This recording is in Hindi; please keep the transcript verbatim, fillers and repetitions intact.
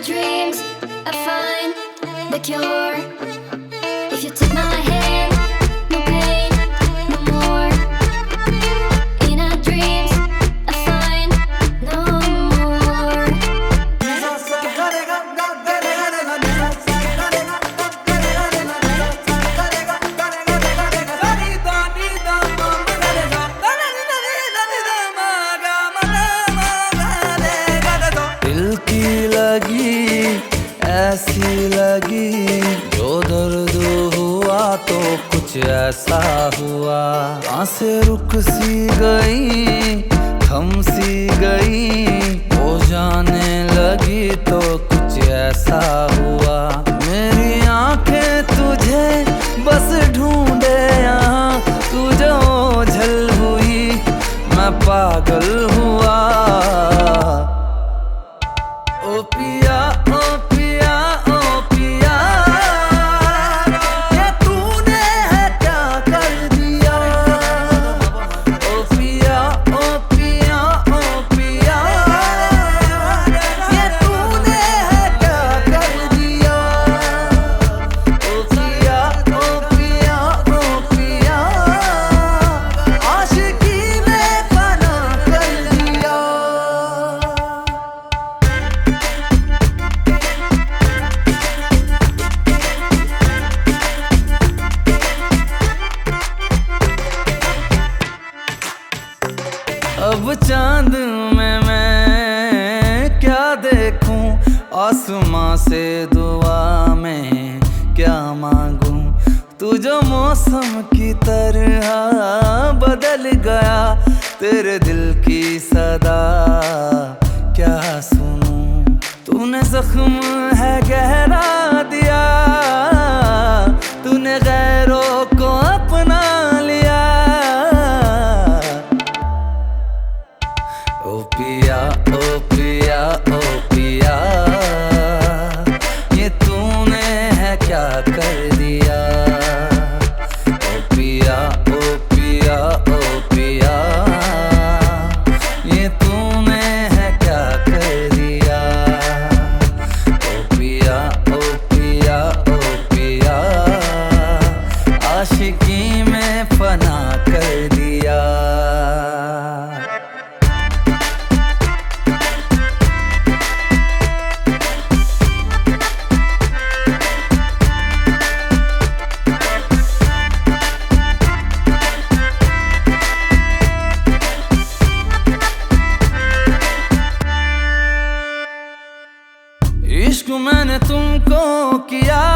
dreams I find the cure. If you take my hand, no pain, no more. In our dreams I find no more. दिल की लगी ऐसी लगी, जो दर्द हुआ तो कुछ ऐसा हुआ। सांसें रुक सी गई, थम सी गई, हो जाने लगी तो कुछ ऐसा हुआ। मेरी आंखें तुझे बस ढूंढे यहाँ, तू जो ओझल हुई मैं पागल हुआ। ओ पिया ओ पिया ओ पिया, ये तूने है क्या कर दिया। ओ पिया ओ पिया ओ पिया, ये तूने है क्या कर दिया। ओ पिया ओ पिया ओ पिया, आशिकी में फना कर दिया। अब चांद में मैं क्या देखूं, आसमां से दुआ में क्या मांगूं। तू जो मौसम की तरह बदल गया, तेरे दिल की सदा क्या सुनूं। तूने जख्म है गहरा दिया, तूने गैरों को अपना लिया। ओ पिया ओ पिया ओ पिया, ये तूने है क्या कर दिया। ओ पिया ओ पिया ओ पिया, ये तूने है क्या कर दिया। ओ पिया ओ पिया ओ पिया, आशिकी में फना कर दिया। इश्क मैंने तुमको किया,